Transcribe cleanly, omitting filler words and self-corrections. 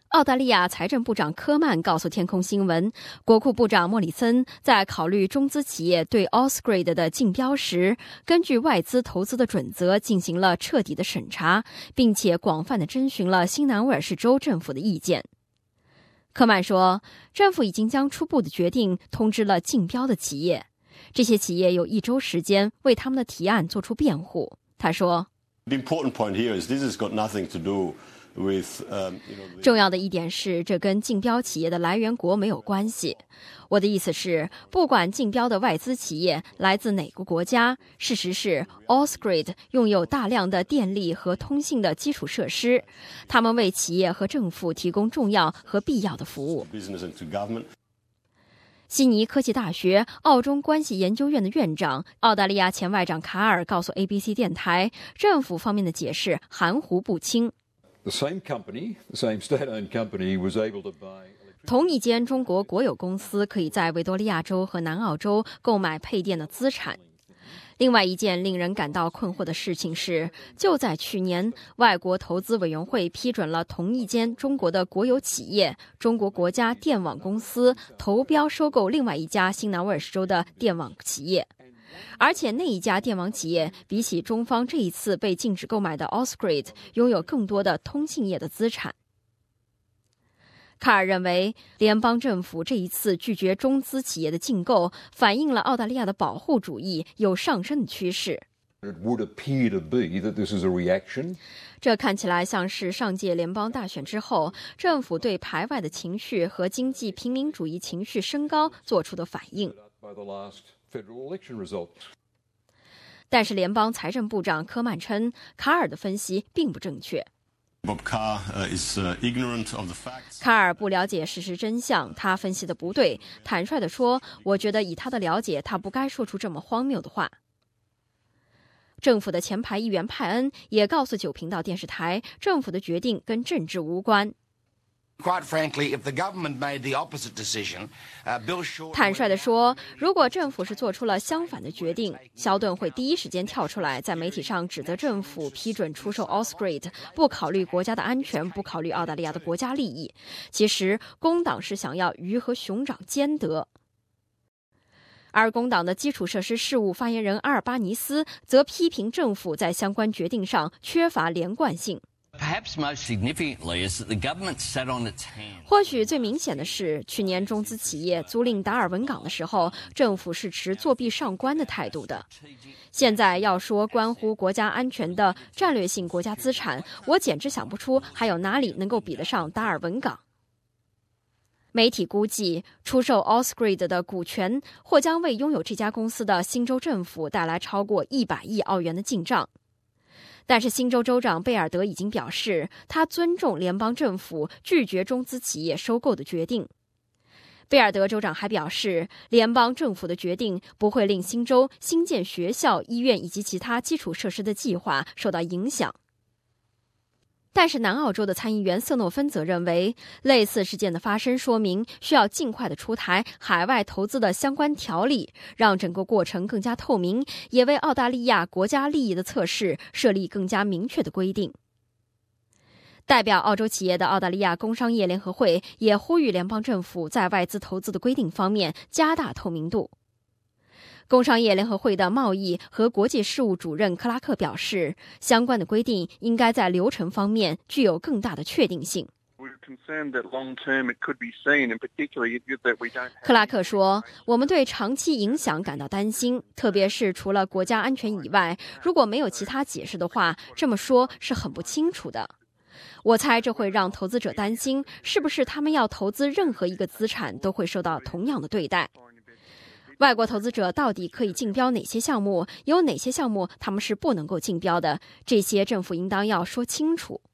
澳大利亚财政部长科曼告诉天空新闻，国库部长莫里森在考虑中资企业对 Ausgrade 的竞标时，根据外资投资的准则进行了彻底的审查，并且广泛地征询了新南威尔士州政府的意见。科曼说，政府已经将初步的决定通知了竞标的企业，这些企业有1周时间为他们的提案做出辩护。他说， The important point here is this has got nothing to do 重要的一点是，这跟竞标企业的来源国没有关系。我的意思是，不管竞标的外资企业来自哪个国家，事实是 Ausgrade 拥有大量的电力和通信的基础设施，他们为企业和政府提供重要和必要的服务。悉尼科技大学澳中关系研究院的院长、澳大利亚前外长卡尔告诉 ABC 电台，政府方面的解释含糊不清。同一间中国国有公司可以在维多利亚州和南澳洲购买配电的资产。另外一件令人感到困惑的事情是，就在去年，外国投资委员会批准了同一间中国的国有企业中国国家电网公司投标收购另外一家新南威尔士州的电网企业。而且那一家电网企业比起中方这一次被禁止购买的 Ausgrade 拥有更多的通信业的资产。卡尔认为，联邦政府这一次拒绝中资企业的竞购，反映了澳大利亚的保护主义有上升的趋势。这看起来像是上届联邦大选之后，政府对排外的情绪和经济平民主义情绪升高做出的反应。但是联邦财政部长科曼称，卡尔的分析并不正确。卡尔不了解事实真相，他分析的不对。坦率地说，我觉得以他的了解，他不该说出这么荒谬的话。政府的前排议员派恩也告诉9频道电视台，政府的决定跟政治无关。坦率地说，如果政府是做出了相反的决定，肖顿会第一时间跳出来，在媒体上指责政府批准出售 Ausgrade， 不考虑国家的安全，不考虑澳大利亚的国家利益。其实，工党是想要鱼和熊掌兼得。而工党的基础设施事务发言人阿尔巴尼斯则批评政府在相关决定上缺乏连贯性。或许最明显的是，去年中资企业租赁达尔文港的时候，政府是持作壁上观的态度的。现在要说关乎国家安全的战略性国家资产，我简直想不出还有哪里能够比得上达尔文港。媒体估计，出售 Ausgrade 的股权或将为拥有这家公司的新州政府带来超过100亿澳元的进账。但是新州州长贝尔德已经表示，他尊重联邦政府拒绝中资企业收购的决定。贝尔德州长还表示，联邦政府的决定不会令新州新建学校、医院以及其他基础设施的计划受到影响。但是南澳洲的参议员瑟诺芬则认为，类似事件的发生说明需要尽快的出台海外投资的相关条例，让整个过程更加透明，也为澳大利亚国家利益的测试设立更加明确的规定。代表澳洲企业的澳大利亚工商业联合会也呼吁联邦政府在外资投资的规定方面加大透明度。工商业联合会的贸易和国际事务主任克拉克表示，相关的规定应该在流程方面具有更大的确定性。克拉克说，我们对长期影响感到担心，特别是除了国家安全以外，如果没有其他解释的话，这么说是很不清楚的。我猜这会让投资者担心，是不是他们要投资任何一个资产都会受到同样的对待。外国投资者到底可以竞标哪些项目？有哪些项目他们是不能够竞标的？这些政府应当要说清楚。